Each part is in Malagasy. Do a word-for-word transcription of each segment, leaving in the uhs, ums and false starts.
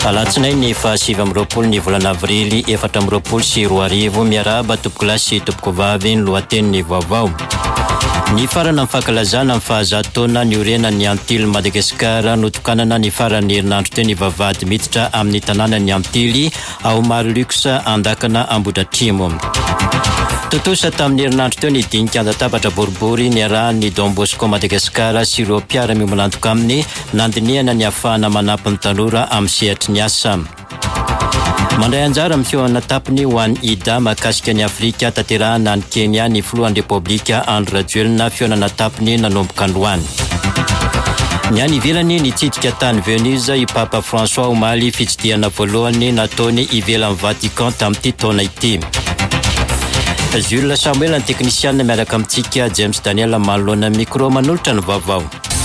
Alatsinainy fa sivy amby roapolo ny volana avrily efatra amby roapolo sy roa arivo miarahaba tompoko lahy sy tompoko vavy ny lohateniny vaovao. Ny farana amin'ny fankalazana amin'ny fahazato taona ny orena ny Antily Madagasikara notokanana ny farany herinandro teo ny vavahady miditra amin'ny tanàna ny Antily ao Marilux andakana Ambohidratrimo. Totosa tamin'ny herinandro teo ny dinika andatabatra boribory ny arahan'ny Don Bosco Madagasikara sy ireo mpiara-miomalantoka aminy nandiniana ny ahafahana manampy ny tanora amin'ny sehatry ny asa. Mandray anjara amin'ny feona tapiny ho an'ny Ida mahakasika ny Afrika tanterahana ny Kenya ny filohan'ny Repoblika Andry Rajoelina feonana tapiny nanomboka androany. Ny any ivelany nitsidika tany Venise i Papa François omaly fitsidiana voalohany nataony ivelan'ny Vatican tamin'ity taona ity. Jules Samuel ny teknisiana miaraka amintsika James Daniel manoloana micro manolotra ny vaovao.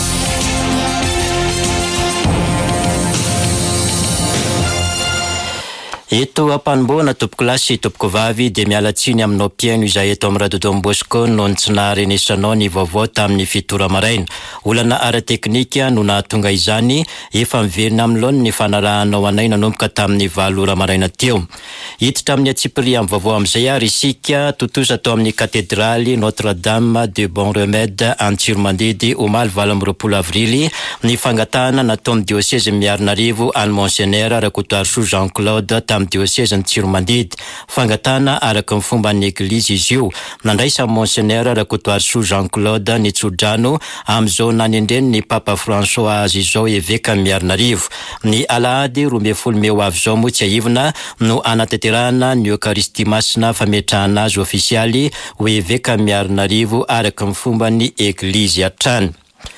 Eto ampanomboana tompoko lahy sy tompoko vavy dia mialatsiny aminao mpiaino izay eto amin'ny radio Don Bosco no tsy naharenesanao ny vaovao tamin'ny fitora maraina. Olana ara-teknika no nahatonga izany efa miverina amin'ny laona ny fanarahanao anay nanomboka tamin'ny valo ora maraina teo. Hiditra amin'ny atsipiri amin'ny vaovao amin'izay ary isika totosa atao amin'ny katedraly Notre-Dame de Bon Remède Antsiromandidy omaly valo amby roapolo avrily ny fangatahana natao amin'ny diocèse Miarinarivo any Monseigneur Rakotoarisoa Jean-Claude tamin'ny diocèse ny Tsiromandidy. Fangatahana araka ny fomba ny eglizy izy io. Nandraisa Monseigneur Rakotoarisoa Jean-Claude ny Tsodrano amin'izao nanendreny ny Papa François azy izao eveka Miarinarivo. Ny alahady roa ambin'ny folo may ho avy izao moa tsy aivina no anatanterahana ny Eucharistie masina fametrahana azy ofisialy ho eveka Miarinarivo araka ny fomba ny eglizy hatrany.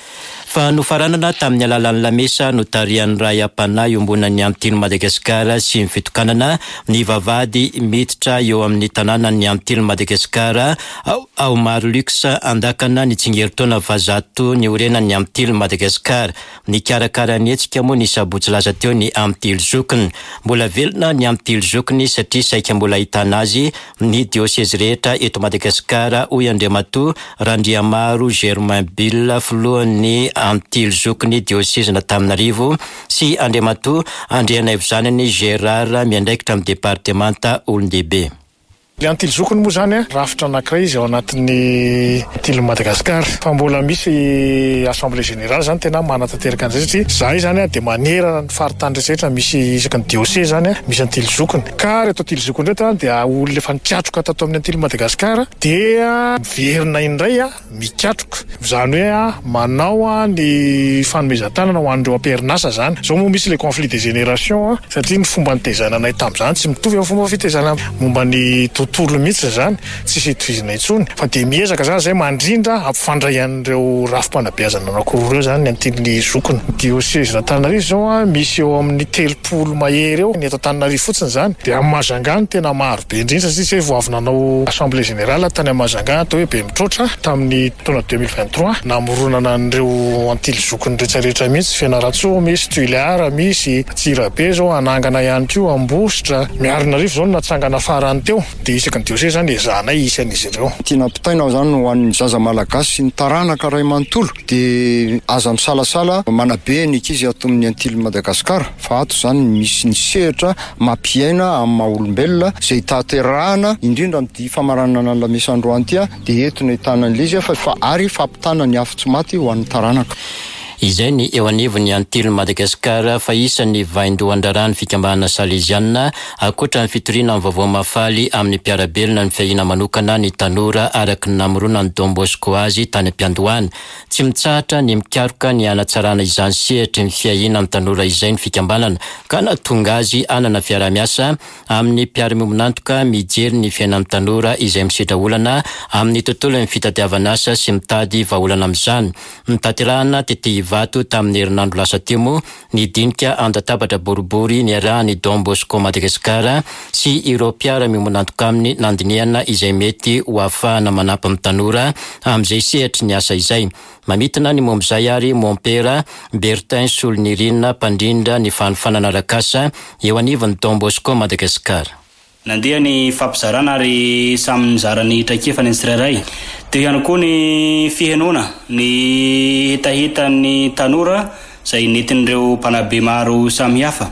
Fa nofaranana tamin'ny alalan'ny lamesa no tarian'ny ray ampanahy ombonan'ny Antily Madagasikara sy ny fitokanana ny vavahady miditra eo amin'ny tanàna ny Antily Madagasikara ao, ao Marilux andakana ny tsingeritaona vazato ny orenan'ny Antily Madagasikara. Ny karakara ny etsika moa ny sabotsy laza teo ny Antily Zokiny. Mbola velona ny Antily Zokiny satria saika mbola ahitana azy ny diocèse rehetra eto Madagasikara hoy Andriamatoa Randriamaro Germain Bill filohan'ny Antily Zokiny diocèse n'Antananarivo sy Andriamatoa Andrianaivo zanany Gérard miandraikitra amin'ny departemanta Olon-dehibe. Le Antily Zokiny moa zany a rafitra anankiray izy ao anatin'ny Antily Madagasikara fa mbola misy assemblée générale zany tena manatanteraka an'izay satria zay zany a de manerana ny faritany rehetra misy isaky ny diocèse zany a misy Antily Zokiny. Ka reto Antily Zokiny reto a dia olona efa nikiatroka tato amin'ny Antily Madagasikara dia miverina indray a mikatroka zany hoe a manao a ny fanomezan-tanana ho an'ireo amperinasa zany. Zao moa misy le conflit des générations satria ny fomba nitezananay tamin'izany tsy mitovy amin'ny fomba fitezana momba ny tontolo mihitsy zany tsy sitovizina intsony fa de miezaka zany zay mandrindra ampifandray an'ireo rafim-panabeazana anankiroa ireo zany ny Antily Zokiny. Diocèse n'Antananarivo zao a misy eo amin'ny telopolo mahery eo ny eto Antananarivo fotsiny zany de amin'ny Mahajanga tena maro be indrindra satria tsy vao avy nanao assemblée générale tany amin'ny Mahajanga atao hoe be mitroatra tamin'ny taona deux mille vingt-trois namoronana an'ireo Antily Zokiny rehetrarehetra mihitsy Fianaratsoa misy Tuileara misy Tsirabe zao anangana ihany koa Ambositra Miarinarivo zao natsangana farany teo de isaky ny diocèse zany ezanay isan'izy ireo. Tiana pitaina zany ho an'ny zaza malagasy sy ny taranaka ray manontolo de aza misalasala manabe ny ankizy ato amin'ny Antily Madagasikara fa ato zany misy ny sehatra mampiaina amin'ny maha-olombelona zay tanterahana indrindra amin'ny famaranana ny lamesa androany ity de eto ny tanan'ilay izy fa, fa ary fampitana ny afo tsy maty ho an'ny taranaka. Izay ny eo anivon'ny Antily Madagasikara fa isan'ny vaindohan-drarano fikambahana Salesianina akoatra ny fitoriana amin'ny vaovao mafaly amin'ny mpiarabelona ny fiahina manokana ny tanora araka ny namorona ny Don Bosco azy tany am-piandohana. Tsy mitsahatra ny mikaroka ny anatsarana izany sehatra ny fiahina amin'ny tanora izay ny fikambanana ka nahatonga azy anana fiara-miasa amin'ny mpiara-miomanantoka mijery ny fiaina amin'ny tanora izay misedra olana amin'ny tontolo ny fitadiavana asa sy mitady vahaolana amin'izany. Nitanterahana tety vato tamin'ny herinandro lasa teo ny dinika andatabatra boribory ny arahan'ny Don Bosco Madagasikara sy ireo mpiara-miomanantoka aminy nandiniana izay mety ho ahafahana manampy amin'ny tanora amin'izay sehatry ny asa izay. Mamitana ny mombizay ary Mompera Bertin Solonirina mpandrindra ny fanofanana arakasa eo anivon'ny Don Bosco Madagasikara. Nandeha ny fampizarana ary samy nizarany traikefany ny tsirairay. Teo ihany koa ny fihenona ny hitahita ny tanora izay nentin'ireo mpanabe maro samy hafa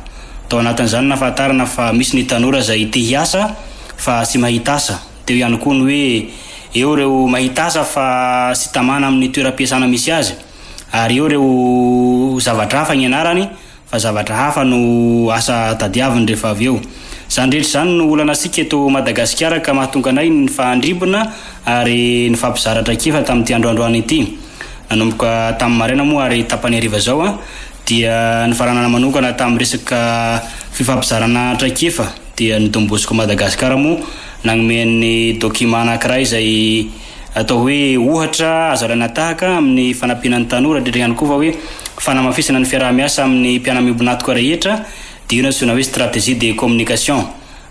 tao anatin'izany nafahatarana fa misy ny tanora izay te hiasa fa tsy mahita asa. Teo ihany koa ny hoe eo reo mahita asa fa tsy tamana amin'ny toeram-piasana misy azy, ary eo reo zavatra hafa ny anarany fa zavatra hafa no asa tadiaviny rehefa avy eo. Zany rehetra zany no olana sika eto Madagasikara ka mahatonga anay ny fahandribona ary ny fampizaratra kifa tamin'ity androandroany ity. Nanomboka tamin'ny maraina moa ary tapany hariva zao a dia ny faranana manokana tamin'ny resaka fifampizarana traikefa dia ny Don Bosco Madagasikara moa nagnomeny document anankiray izay atao hoe ohatra azarana tahaka amin'ny fanampianan'ny tanora indrindra ihany koa fa hoe fanamafisana ny fiaraha-miasa amin'ny mpianamibonatoka rehetra dia io natsoina hoe stratégie de communication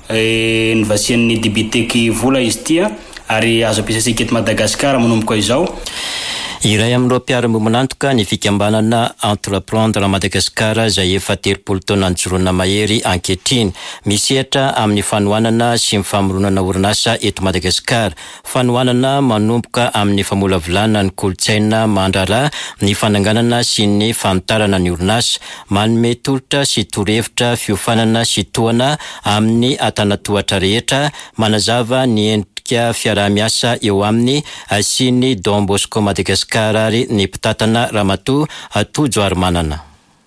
ny vasian'ny Dibiteky vola izy tia ary azo ampiasaisika eto Madagasikara manomboka izao. Iray amin'ireo mpiara-miomanantoka ny fikambanana Entreprendre Madagasikara izay efa telopolo taona nijoroana mahery ankehitriny misehatra amin'ny fanohanana sy ny famoronana orinasa eto Madagasikara. Fanohanana manomboka amin'ny famolavolana ny kolotsaina mandrara ny fananganana sy ny fanitarana ny orinasa, manome tolotra sy torohevitra fiofanana sy tohana amin'ny atanatohatra rehetra, manazava ny endrika fiaraha-miasa eo amin'ny sy ny Don Bosco Madagasikara ary ny mpitatana Ramatoa Tojo ary manana.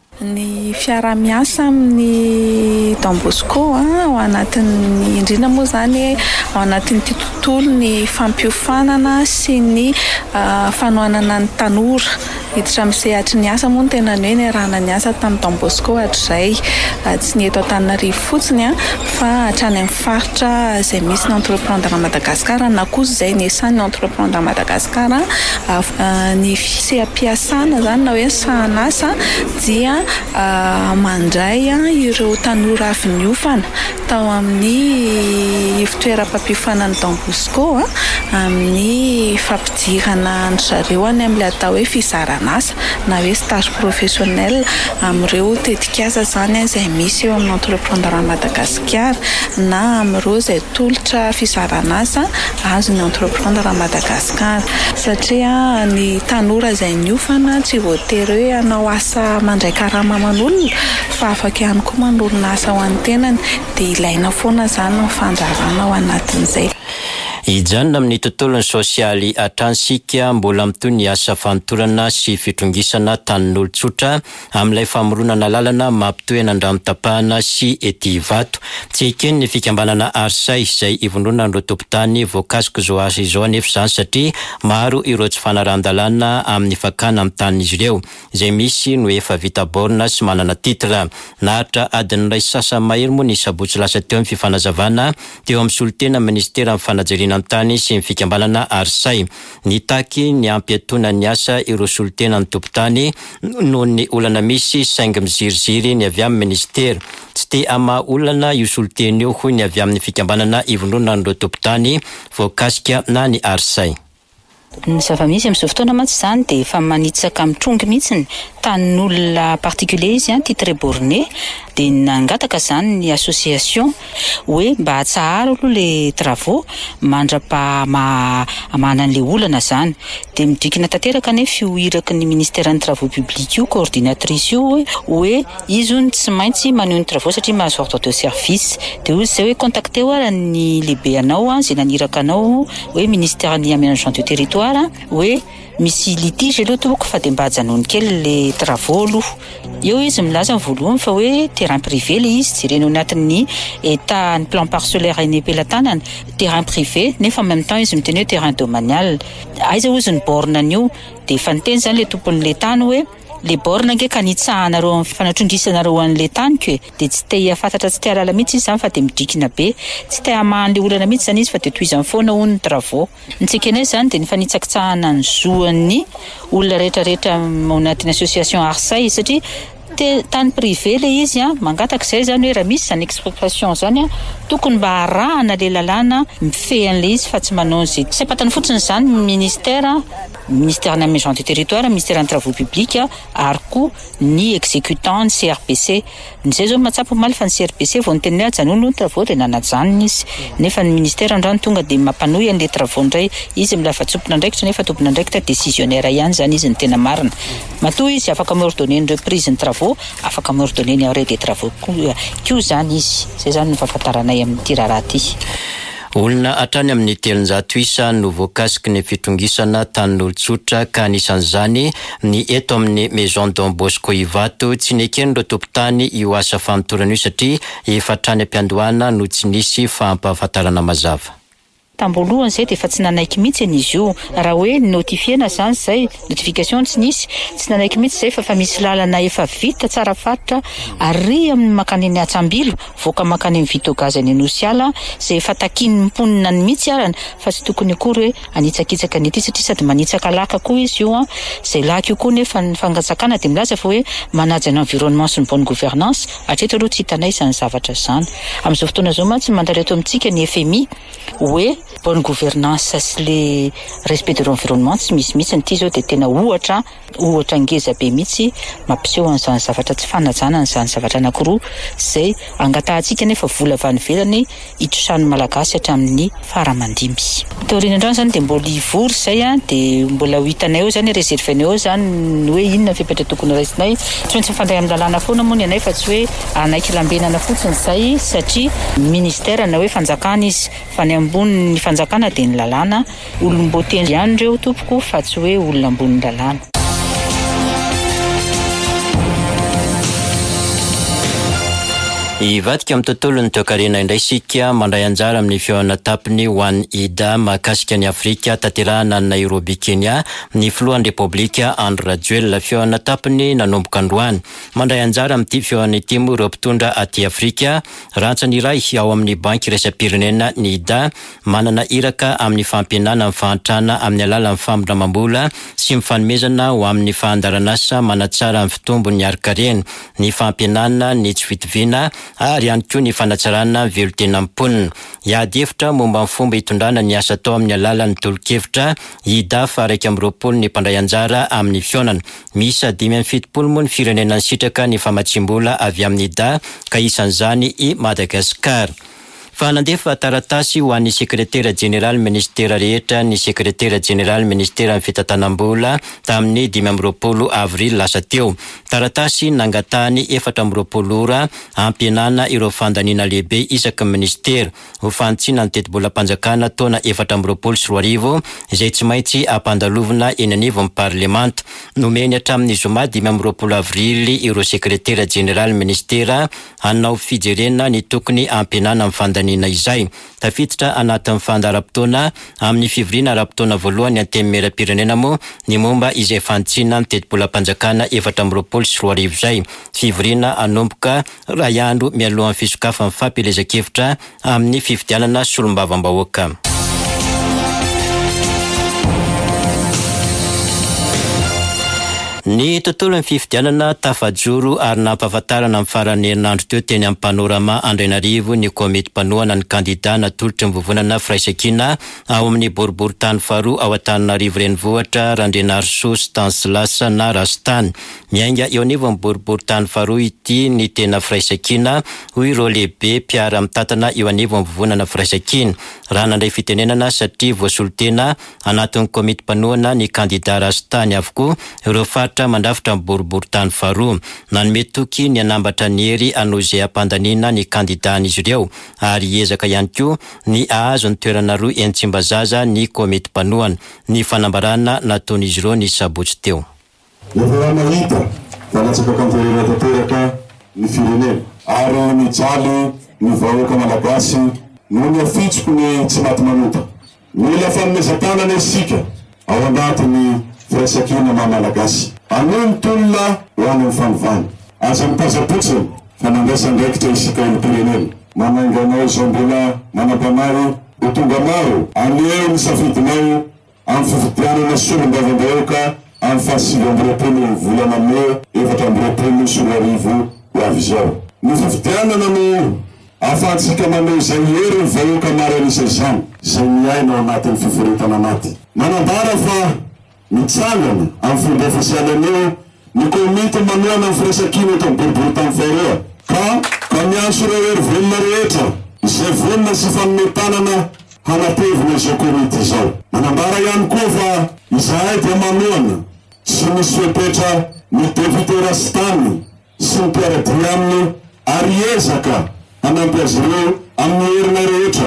Ny fiaraha-miasa amin'ny Don Bosco ao anatin'ny indrindra moa zany ao anatin'ity tontolo ny fampiofanana sy ny fanohanana ny tanora hiditra amin'ny sehatry ny asa moa ny tena ny hoe ny arahana ny asa tamin'ny Don Bosco hatr'izay tsy ny eto Antananarivo fotsiny a fa hatrany amin'ny faritra izay misy ny Entreprendre Madagasikara na kosa izay ny esan'ny Entreprendre Madagasikara ny seha-piasana zany na hoe sahan'asa dia mandray ireo tanora avy niofana tao amin'ny fitoeram-pampihofanan'ny Don Bosco amin'ny fampidirana ny zareo any amin'ilay atao hoe fizaran'asa na hoe stage professionnel amin'ireo tetikasa zany izay misy eo amin'ny Entreprendre Madagasikara na amin'ireo izay tolotra fizaran'asa azon'ny Entreprendre Madagasikara, satria ny tanora izay niofana tsy voatery hoe hanao asa mandray karama aman'olona fa afaka ihany koa manorina asa ho an'ny tenany dia ilaina foana zany ny fanjarana ao anatin'izay. Ijanona amin'ny tontolony sosialy atransika mbola mitoy ny asa fanotorana sy fitrongisana tanin'olon-tsotra amin'ilay famoronana lalana mampitohy andramotapahana sy ety vato. Tsy ekeny ny fikambanana Arsay izay ivondrona ny topotany voakasika zao asa izao anefa izany satria maro ireo tsy fanaran-dalana amin'ny fakana amin'ny tanin'izy ireo izay misy no efa vita borna sy manana titra. Nahatra adiny iray sasa mahery moa ny sabotsy lasa teo amin'ny fifanazavana teo amin'ny solitena ministera amin'ny fanajeriana amin'ny tany sy ny fikambanana Arsay. Nitaky ny ampiatona ny asa ireo solitena ny topotany noho ny olana misy saingy miziriziry ny avy amin'ny ministera. Tsy te ama olana io solitena io hoy ny avy amin'ny fikambanana ivondrona ny topotany voakasika na ny Arsay. Ny zava-misy amin'izao fotoana mantsy zany dia efa manitsaka mitrongy mihitsy tanin'olona particulier izy titre borné dia nangataka zany ny association hoe mba hatsahara aloha le travaux mandra-pahamana an'le olana zany dia midrikina tanteraka nefa io iraky ny ministère ny travaux publics io coordinatrice io hoe izy ony tsy maintsy maneho ny travaux satria mahazo ordre de service dia ozy zay hoe contacté oara ny lehibe anao zay naniraka anao hoe ministère ny aménagement du territoire hoe misy litige aloha toboko fa dia mba hajanony kely le travaux aloha. Eo izy milaza voalohany fa hoe terrain privé le izy jerena anatin'ny état ny plan parcellaire eny am-pelatanana terrain privé nefa en même temps izy miteny hoe terrain domanial. Aiza ozy ny borne an'io dia efa niteny zany le tompon'le tany hoe le borne ngeka nitsahanareo amin'ny fanatrongisanareo an'le taniko dia tsy te hafantatra tsy te halala mihitsy izy zany fa dia midrikina be tsy te hamahan'le olana mihitsy zany izy fa dia tohizany foana hono ny travaux. Ny tsekenay zany dia nifa nitsakitsahana ny zoan'ny olona rehetrarehetra ao anatin'ny association Arsay satria te tany privé le izy a mangataka izay zany hoe raha misy zany expropriation zany a tokony mba arahana le lalàna mifehan'le izy fa tsy manao an'izay. Tsy apatany fotsiny zany ministère ministère ny aménagement du territoire, ministère ny travaux publics ary koa ny exécutant ny C R P C. Nizay zao matsapo maly fa ny C R P C vao niteny hoe ajanono ny travaux dia nanajanona izy nefa ny ministère andrano tonga dia mampanohy an'le travaux indray izy milafa tsompona ndraikitra nefa tompona ndraikitra décisionnaire ihany zany izy ny tena marina. Matoa izy afaka miordonner ny reprise ny travaux travaux afaka miordonner ny arrêt des travaux koa zany izy. Zay zany ny fahafantaranay amin'ity raharaha ty. Olona hatrany amin'ny telonjato isa no voakasiky ny fitongisana tanin'olon-tsotra ka anisan'izany ny eto amin'ny Maison Don Bosco Ivato tsy nekeny ireo tompon-tany io asa fanotorana io satria efa hatrany am-piandohana no tsy nisy fampahafantarana mazava. Tambolohany zay dia efa tsy nanaiky mihitsy izy io. Raha hoe notifiena zany zay, notification tsy nisy, tsy nanaiky mihitsy zay fa fa misy lalana efa vita tsara faritra ary amin'ny makany ny Atsambilo, voaka makany ny Vitogazy any Anosiala, zay efa takiny mponina ny mihitsy arana fa tsy tokony akory hoe anitsakitsaka ny ity satria sady manitsaka laka koa izy io. Zay laka io koa nefa ny fangatsakana dia milaza fa hoe manaja ny environnement sy ny bonne gouvernance, hatreto aloha tsy hitanay izany zavatra izany. Amin'izao fotoana izao mantsy mandareto amintsika ny F M I hoe bonne gouvernance sy le respect de l'environnement tsy misy mihitsy nyity zao dia tena ohatra ohatra ngeza be mihitsy mampiseho an'izany zavatra tsy fanajana an'izany zavatra anankiroa zay angatahantsika nefa vola avy any ivelany hitrosan'ny malagasy hatramin'ny faramandimby. Taoriana androny zany dia mbola ivory zay a dia mbola ho hitanay eo zany réservenay eo zany hoe inona ny fepetra tokony raisinay. Tsy maintsy mifandray amin'ny lalàna foana moa ny anay fa tsy hoe anaiky lambenana fotsiny zay satria ministère na hoe fanjakana izy fa ny ambony ny fanjakana dia ny lalàna olomboteny ihany ireo tompoko fa tsy hoe olona ambony lalàna. Ivadika amin'ny tontolo ny toekarena indray sika mandray anjara amin'ny fiona tapiny ho an'ny Ida mahakasika ny Afrika tanterahana ny Nairobi Kenya ny filohan'ny Repoblika Andry Rajoelina. Fiona tapiny nanomboka androany mandray anjara amin'ity fiona ity moa ireo mpitondra aty Afrika rantsany iray ao amin'ny banky iraisam-pirenena ny Ida manana iraka amin'ny fampihenana mifahantrana amin'ny alalan'ny famondramam-bola sy mifanomezana ho amin'ny fahandaran'asa manatsara amin'ny fitombony arkarena ny fampihenana ny tsy fitoviana ary ihany koa ny fanatsarana velon-tenam-ponina. Iady hevitra momba ny fomba hitondrana ny asa atao amin'ny alalan'ny tolo-kevitra Ida fa raika amby roapolo ny mpandray anjara amin'ny fionana. Misy dimy amby fitopolo moa ny firenena sitraka ny famatsim-bola avy amin'ny Ida ka isan'izany i Madagasikara. Fa nandefa taratasy ho an'ny sekretera jeneraly ministera rehetra ny sekretera jeneraly ministera amin'ny fitantanam-bola tamin'ny dimy amby roapolo avril lasa teo. Taratasy nangatahany efatra amby roapolo ora ampihenana ireo fandaniana lehibe isaky ministera ho fantsiana ny teti-bolam-panjakana taona efatra amby roapolo sy roa arivo izay tsy maintsy ampandalovina eny anivo amin'ny parlemanta. Nomeny hatramin'ny zoma dimy amby roapolo avrily ireo sekretera jeneraly ministera hanao fijerena ny tokony ampihenana amin'ny fandaniana izay. Tafiditra anatin'ny fandaharam-potoana amin'ny fivoriana ara-potoana voalohany antenimieram-pirenena moa ny momba izay fantsiana ny teti-bolam-panjakana efatra amby roapolo sy roa arivo izay. Fivoriana anomboka ray andro mialohan'ny fisokafan'ny fampelezan-kevitra amin'ny fifidianana solombavam-bahoaka. Ny tontolo ny fifidianana tafajoro ary nampahafantarana amin'ny farany herinandro teo teny amin'ny panorama Andrainarivo ny komety mpanohana ny kandida natolotry ny vovonana firaisan-kina ao amin'ny boribory-tany faharoa ao Antananarivo renivohitra Randrenarisô Stanislas na Rastany. Miainga eo anivo amin'ny boribory-tany faharoa ity ny tena firaisan-kina hoy ireo lehibe mpiara mitantana eo anivo amin'ny vovonana firaisan-kina. Raha nandray fitenenana satria voasolotena anatin'ny komety mpanohana ny kandida Rastany avokoa ireo fatra mandrafitra amin'ny boribory-tany faharoa. Nanome toky ny anambatra ny hery anao izay ampandaniana ny kandidan'izy ireo ary ezaka ihany koa ny ahazo ny toerana roa eny Tsimbazaza ny komety mpanohana. Ny fanambarana nataon'izy ireo ny sabotsy teo. Efa mahita fanatsaka kamperena tanteraka ny firenena ary mijaly ny vahoaka malagasy no ny afitsoko ny tsy maty manota. Mila fanomezan-tanana isika ao anatin'ny firaisan-kina maha-malagasy. Anomy tolona ho any amin'ny fanovana. Aza mitazapotsiny fanandraisan-draikitra isika eny pirenena. Manainganao izao mbola manam-panahy ho tonga maro aneo ny safidinao amin'ny fifidianana solombavam-bahoaka amin'ny fahasivy amby roapolo volana Mey efatra amby roapolo sy roa arivo ho avy izao. Ny fifidianana no ahafahantsika manao izay hery ny vahoaka maro anisan'izany izay miaina ao anatin'ny fiforetana anaty. Manambara fa mitsangana amin'ny fomba ofisialy eo ny komety manohana amin'ny firaisan-kina eto amin'ny boribory-tany faharoa ka ka miantso ireo hery vonona rehetra izay vonona sy fanometanana hanatevina izao komety izao. Manambara ihany koa fa izahay dia manohana sy misy fepetra ny depute Rastany sy ny mpiaradia aminy ary ezaka hanampy azy ireo amin'ny herina rehetra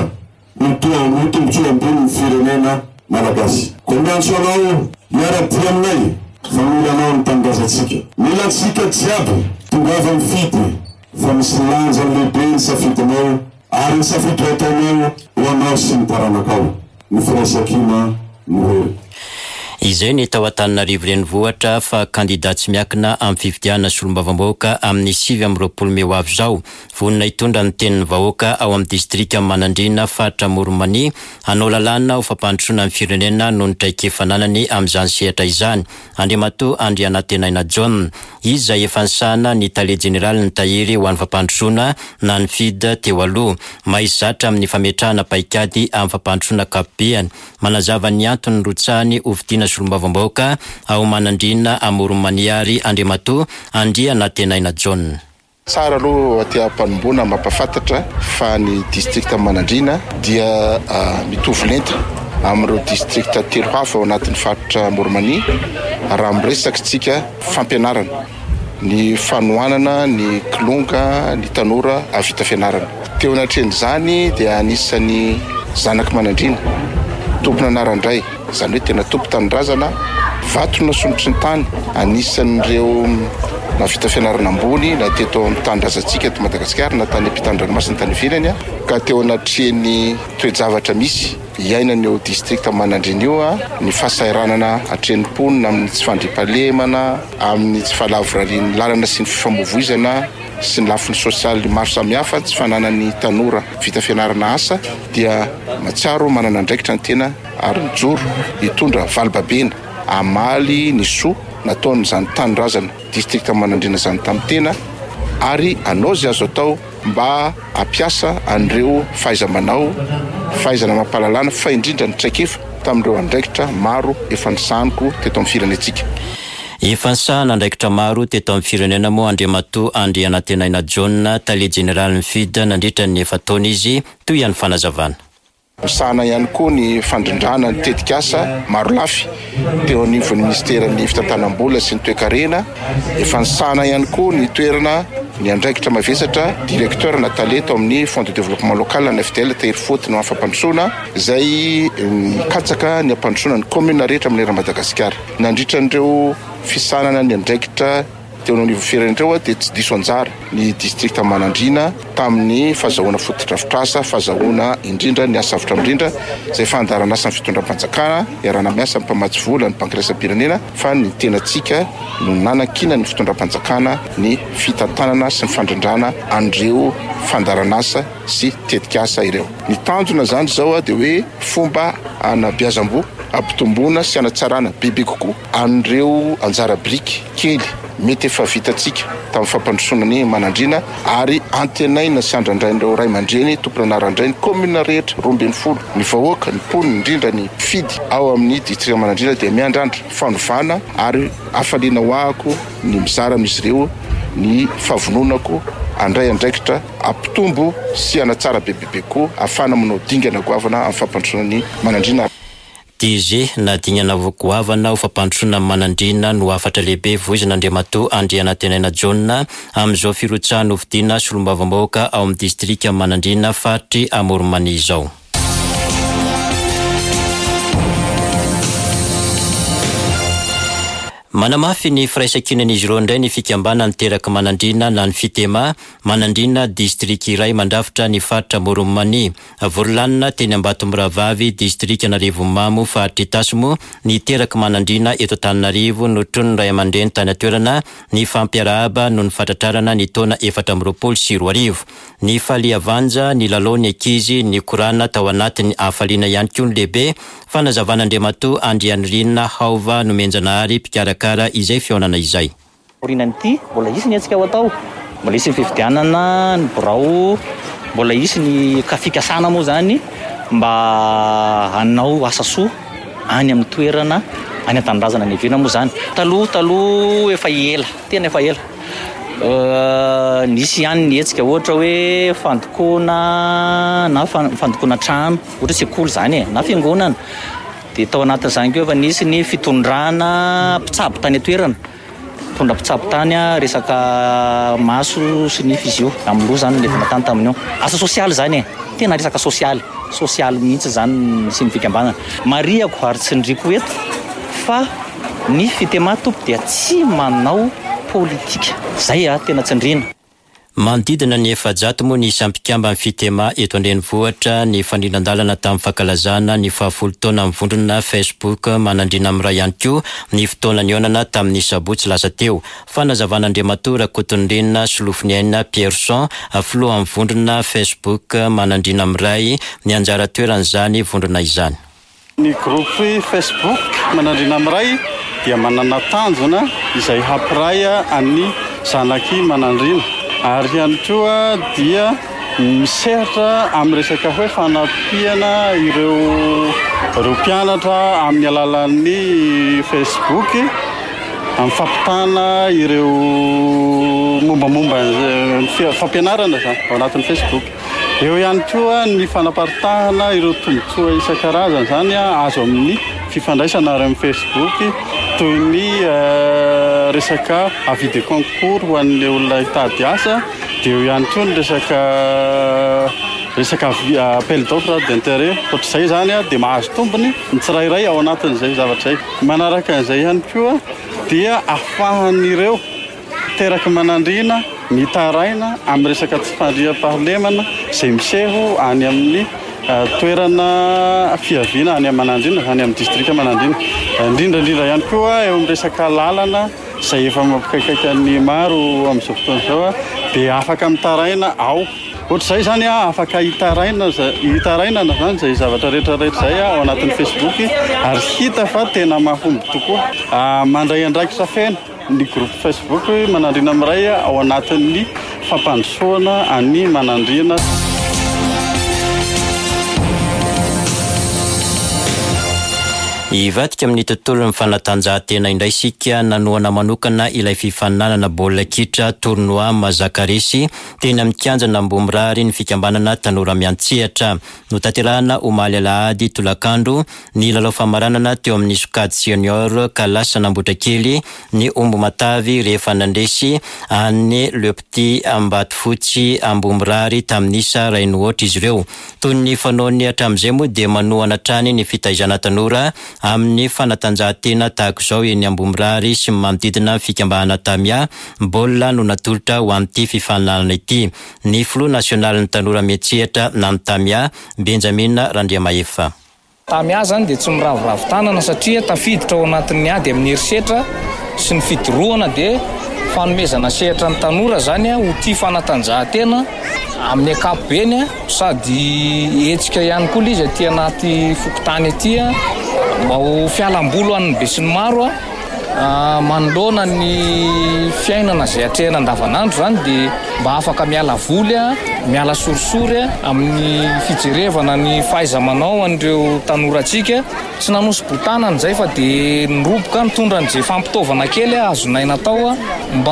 ho tombotsoa ambony ny firenena malagasy. Koa miantso anao miaradia aminay fa mila anao ny tangazatsika. Mila antsika jiaby tongava mifidy fa misy lanja lehibe ny safidinao ary ny safidy ataonao ho anao sy ny taranakao. Ny firaisan-kina nohery. Izay ny tao Antananarivo renivohitra fa kandidat tsy miakina amin'ny fifidianana solombavam-bahoaka amin'ny sivy amby roapolo may ho avy izao. Vonona hitondra ny tenin'ny vahoaka ao amin'ny distrika Manandrina faritra Moronmani hanao lalàna ho fampandrosoana amin'ny firenena noho ny traikefananany amin'izany sehatra izany. Andriamatoa Andrianantenaina John izy izay efa nisahana ny tale jeneraly ny tahiry ho an'ny fampandrosoana na ny fida teo aloha. Mahisy zatra amin'ny fametrahana paikady amin'ny fampandrosoana kapobeany. Manazava ny antony rotsahany ovidiana solombavam-bahoaka ao Manandrina Moronmani ary Andriamatoa Andrianantenaina John. Tsara aloha aty am-panombona mampafantatra fa ny distrikta Manandrina dia uh, mitovy lenta amin'ireo distrikta telo hafa ao anatin'ny faritra Moronmani raha miresaka tsika fampianarana, ny fanohanana, ny kilonga, ny tanora avita fianarana. Teo anatren'izany dia anisan'ny zanaky Manandrina tompona anarandray, izany hoe tena tompo tanindrazana, vatona sonotry ny tany, anisan'ireo navita fianarana ambony na teto amin'ny tanindrazantsika eto Madagasikara na tany ampitan-dranomasina tany ivelany ka teo anatreny toe-javatra misy iainany eo distrikta Manandrina io a ny fahasairanana hatreny ponina amin'ny tsy fandriampahalemana, amin'ny tsy fahalavorarian'ny lalana sy ny fifamoivoizana sy ny lafiny sosialy maro samihafa tsy fananany tanora vita fianarana asa dia matsiaro manana andraikitra ny tena ary mijoro hitondra valibabena amaly ny soa nataon'izany tanindrazana distrikta Manandrina zany tamin'ny tena ary anao zay azo atao mba ampiasa an'ireo fahaiza-manao, fahaizana mampahalalana fa indrindra ny traikefa tamin'ireo andraikitra maro efa nisaniko teto amin'ny firenentsika. Efa nisahana andraikitra maro teto amin'ny firenena moa Andriamatoa Andrianantenaina John tale jeneraly ny fida nandritra ny efa taona izy toy ihany fanazavana. Misahana ihany koa ny fandrindrana ny tetikasa maro lafy teo anivon'ny ministeran'ny fitantanam-bola sy ny toe-karena. Efa nisahana ihany koa ny toerana ny andraikitra mavesatra directeur na taleto amin'ny fond de développement local na F D L tahiry fotony afa-pandrosoana izay katsaka ny ampandrosoana ny commune rehetra amin'ny era Madagasikara. Nandritra an'ireo fisanana ny andraikitra teo anivon'ny firenenreo dia tsy diso anjara ny distrikta Manandrina tamin'ny fahazahoana fotodrafitrasa, fahazahoana indrindra ny asa avotra indrindra izay fandaharana asa ny fitondram-panjakana, iarana miasa ny mpamatsy vola, ny banky iraisam-pirenena fa ny tenatsika no nanakina ny fitondram-panjakana, ny fitantanana sy ny fandrindrana an'ireo fandaharana asa sy tetikasa ireo. Ny tanjona zany zao dia hoe fomba anabeazam-bo, ampitomboana sy anatsarana bebe kokoa an'ireo anjara briky kely mety efa vitatsika tamin'ny fampandrosoana ny Manandrina ary antenaina sy andrandrain'ireo ray aman-dreny tompona anarandrainy commune rehetra roa ambin'ny folo ny vahoaka ny ponina indrindra ny mpifidy ao amin'ny distrikta Manandrina dia miandrandra fanovana ary afaliana hoahako ny mizara amin'izy ireo ny fahavononako andray andraikitra ampitombo sy anatsara bebebe koa afana manao dingana goavana amin'ny fampandrosoana ny Manandrina. D G nadinana voagoavana ho fampandrosoana Manandrina no afatra lehibe voizin'Andriamatoa Andrianantenaina John amin'izao firotsahana ovidiana solombavam-bahoaka ao amin'ny distrika Manandrina faritry Moronmani izao. Manamafy ny firaisan-kinan'izy ireo indray ny fikambana niteraka Manandrina na ny fitema Manandrina distrika iray mandrafitra ny faritra Moronmani. Vorolanina teny Ambatomboravavy distrika Anarivomamo faritra Itasimo ny teraka Manandrina eto Antananarivo notrony ny ray aman-dreny tany atoerana ny fampiarahaba no ny fantatrarana ny taona efatra amby roapolo sy roa arivo. Ny faliavanja ny lalao ny ankizy ny korana tao anatiny afaliana ihany koa ny lehibe fanazavan'Andriamatoa Andrianirina Haova no menjanahary mpikarakara izay fionana izay. Orinan'ity mbola isy ny antsika ho atao, mbola isy ny fifidianana ny birao, mbola isy ny kafikasana moa zany mba hanao asa soa any amin'ny toerana any an-tanindrazana ny ivelany moa zany. Taloha taloha efa ela, tena efa ela. Uh, nisy ihany ny hetsika ohatra hoe fandokoana na fandokoana trano, ohatra sekoly zany e, na fiangonana. Dia tao anatin'izany koa efa nisy ny fitondrana mpitsabo tany atoerana. mpitondra mpitsabo tany a resaka maso sy ny fizio amin'loha zany le fanatany tamin'io asa sosialy zany e tena resaka sosialy sosialy mihitsy zany sy ny fikambanana mariako ary tsy ndriko eto fa ny fitematompo dia tsy manao politika zay a tena tsindrina. Manodidina ny efajato moa ny sampikamba amin'ny fitema eto andrenivohitra ny fanindran-dalana tamin'ny fankalazana ny fahafolo taona amin'ny vondrona Facebook manandrina amin'ny ray ihany koa ny fotoana nionana tamin'ny sabotsy lasa teo. Fanazavan'Andriamatora Kotondrina Solofiniaina Pierson filoha amin'ny vondrona Facebook manandrina amin'ny ray ny anjara toeran'izany vondrona izany. Ny grupy Facebook manandrina amin'ny ray dia manana tanjona izay hampiray an'ny zanaky manandrina. Ary ihany koa dia misehatra amin'ny resaka hoe fanampiana ireo ireo mpianatra amin'ny alalan'ny Facebook amin'ny fampitana ireo mombamomba fampianarana zany ao anatin'ny Facebook. Eo ihany koa ny fanaparitahana ireo tombotsoa isan-karazany zany azo amin'ny fifandraisana ary amin'ny Facebook toy ny resaka avis de concours ho an'ilay olona hitady asa, dia eo ihany koa ny resaka resaka appel d'offre d'intérêt ohatr'izay zany a dia mahazo tombony ny tsirairay ao anatin'izay zavatra izay. Manaraka an'izay ihany koa dia ahafahan'ireo teraka manandrina mitaraina amin'ny resaka tsy fandriam-pahalemana izay miseho any amin'ny toerana fiaviana any amin'ny manandrina any amin'ny distrika manandrina. Indrindrandrindra ihany koa eo amin'ny resaka lalana izay efa mampikaikaika ny maro amin'izao fotoana izao dia afaka mitaraina ao. Ohatr'izay zany a afaka hitaraina hitarainana zany izay zavatra rehetrarehetra izay ao anatin'ny Facebook ary hita fa tena mahomby tokoa. Mandray andraikitra fena ny groupe Facebook manandrina amiray ao anatin'ny fampandrosoana any manandrina. Ivadika amin'ny tontolo ny fanatanjahantena indray sika nanoana manokana ilay fifaninanana baolina kitra tournoi Mazakaresy teny amin'ny kianjana Ambomirary ny fikambanana Tanora Miantsehatra. Notanterahana omaly alahady tolakandro ny lalao famaranana teo amin'ny sokady senior ka lasa namboatra kely ny ombo matavy rehefa nandresy any le petit Ambatofotsy Ambomirary tamin'isa ray nohatra izy ireo. Toy ny fanaony hatramin'izay moa dia manohana trany ny fitaizana tanora amin'ny fanatanjahantena tahaka izao eny Ambomirary sy manodidina fikambahana Tamia baolina no natolotra ho amin'ity fifaninanana ity. Ny filoha nasionalin'ny Tanora Miantsehatra nany Tamia Benjamin Randriamahefa. Tamia zany dia tsy miravoravo tanana satria tafiditra ao anatin'ny ady amin'ny herisetra sy ny fidorohana dia fanomezana sehatra ny tanora zany ho tia fanatanjahantena amin'ny ankapobeny sady hetsika ihany koa izy aty anaty fokotany aty mba ho fialam-bolo an'ny be sy ny maro manoloana ny fiainana izay hatrehana andavanandro zany dia mba afaka miala voly miala sorisory amin'ny fijerevana ny fahaiza-manao an'ireo tanorantsika tsy nanosy-botana an'izay fa dia niroboka nitondra n'izay fampitaovana kely azonay natao mba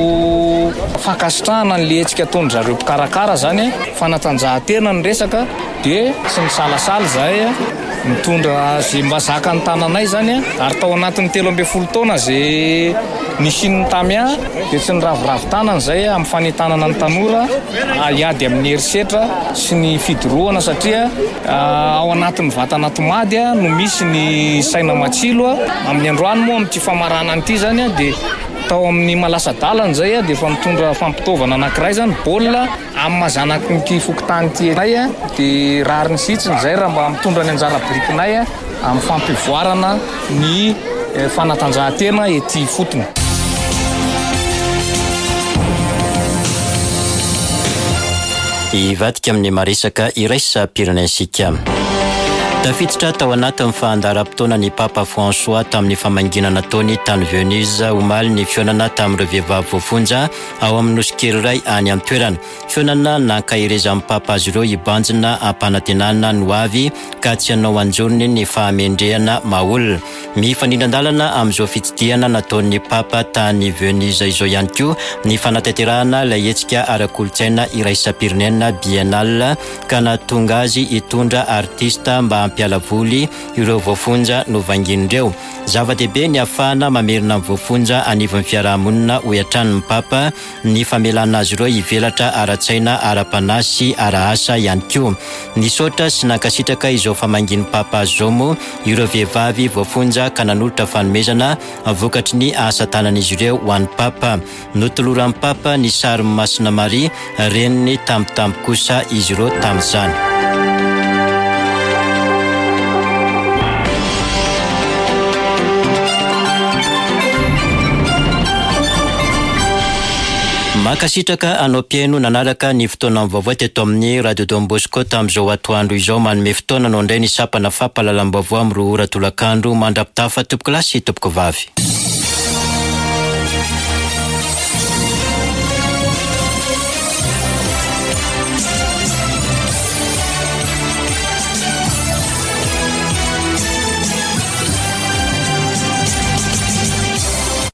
ho fankasitrahana ny lehetsika ataon'izareo mpikarakara zany fanatanjahantena ny resaka dia tsy nisalasala zay mitondra zay mba zaka ny tananay zany ary tao anatin'ny telo amby folo taona zay nisin'ny Tamia dia tsy niravoravo tanana zay amin'ny fanitanana ny tanora hiady amin'ny herisetra sy ny fidorohana satria ao anatin'ny vatana tomady no misy ny saina matsilo amin'ny androany moa amin'ity famarana an'ity zany dia tao amin'ny malasadalana zay dia efa mitondra fampitaovana anankiray zany baolina amin'ny mazanaky nyty fokotany ity nay dia rary ny sitsiny zay raha mba mitondra ny anjara birikinay amin'ny fampivoarana ny fanatanjahantena ety fotony. Ivadika amin'ny maresaka iraisam-pirenensika. Tafiditra tao anatin'ny fahandaram-potoana ny Papa François tamin'ny famanginana taony tany Venise omaly ny fionana tamin'ireo vehivavy voafonja ao amin'ny nosy-kely iray any amin'ny toerana. Fionana nankahirezan'ny Papa azy ireo hibanjina ampanantenana no avy ka tsy hanao anjorony ny fahamendrehana maolona. Mifanindran-dalana amin'izao fitsidihana nataon'ny Papa tany Venise izao ihany koa ny fanatanterahana ilay hetsika ara-kolontsaina iraisam-pirenena biennale ka nahatonga azy hitondra artista mba mampiala voly ireo voafonja no vanginireo. Zava-dehibe ny afana mamerina amin'ny voafonja anivon'ny fiarahamonina ho iatran'ny mpapa ny famelana azy ireo hivelatra ara-tsaina, ara-panasy, ara-asa ihany koa. Nisaotra sy nankasitraka izao famanginy papa azy izao moa ireo vehivavy voafonja ka nanolotra fanomezana vokatry ny asa tanan'izy ireo ho an'ny papa. Notoloran'ny papa ny sary Masina Maria reniny tambitamby kosa izy ireo tamin'izany. Makasitraka anao mpiaino nanaraka ny fotoana vaovao teto amin'ny Radio Don Bosco tamin'izao atoandro izao manome fotoana no indray ny sapana fampahalalam-baovao amin'ny roa ora tolakandro mandrapitafa topoko lasy topoko vavy.